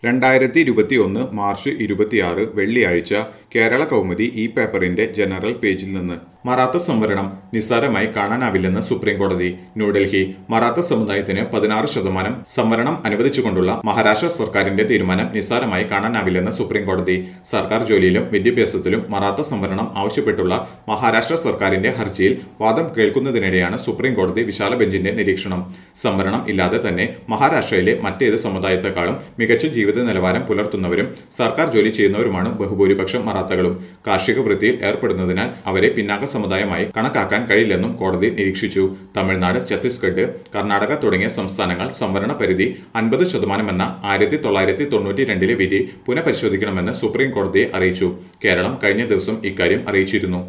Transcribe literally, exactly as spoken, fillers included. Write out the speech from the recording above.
രണ്ടായിരത്തി ഇരുപത്തി ഒന്ന് മാർച്ച് ഇരുപത്തിയാറ് വെള്ളിയാഴ്ച കേരള കൗമുദി ഈ പേപ്പറിന്റെ ജനറൽ പേജിൽ നിന്ന് മറാത്ത സംവരണം നിസ്സാരമായി കാണാനാവില്ലെന്ന് സുപ്രീം കോടതി. ന്യൂഡൽഹി മറാത്ത സമുദായത്തിന് പതിനാറ് ശതമാനം സംവരണം അനുവദിച്ചുകൊണ്ടുള്ള മഹാരാഷ്ട്ര സർക്കാരിന്റെ തീരുമാനം നിസ്സാരമായി കാണാനാവില്ലെന്ന് സുപ്രീം കോടതി. സർക്കാർ ജോലിയിലും വിദ്യാഭ്യാസത്തിലും മറാത്ത സംവരണം ആവശ്യപ്പെട്ടുള്ള മഹാരാഷ്ട്ര സർക്കാരിന്റെ ഹർജിയിൽ വാദം കേൾക്കുന്നതിനിടെയാണ് സുപ്രീം കോടതി വിശാല ബെഞ്ചിന്റെ നിരീക്ഷണം. സംവരണം ഇല്ലാതെ തന്നെ മഹാരാഷ്ട്രയിലെ മറ്റേത് സമുദായത്തെക്കാളും മികച്ച ജീവിത നിലവാരം പുലർത്തുന്നവരും സർക്കാർ ജോലി ചെയ്യുന്നവരുമാണ് ബഹുഭൂരിപക്ഷം മറാത്തകളും. കാർഷിക വൃത്തിയിൽ ഏർപ്പെടുന്നതിനാൽ അവരെ പിന്നാക്ക സമുദായമായി കണക്കാക്കാൻ കഴിയില്ലെന്നും കോടതി നിരീക്ഷിച്ചു. തമിഴ്നാട്, ഛത്തീസ്ഗഡ്, കർണാടക തുടങ്ങിയ സംസ്ഥാനങ്ങൾ സംവരണ പരിധി അൻപത് ശതമാനമെന്ന ആയിരത്തി തൊള്ളായിരത്തി തൊണ്ണൂറ്റി രണ്ടിലെ വിധി പുനഃപരിശോധിക്കണമെന്ന് സുപ്രീം കോടതിയെ അറിയിച്ചു. കേരളം കഴിഞ്ഞ ദിവസം ഇക്കാര്യം അറിയിച്ചിരുന്നു.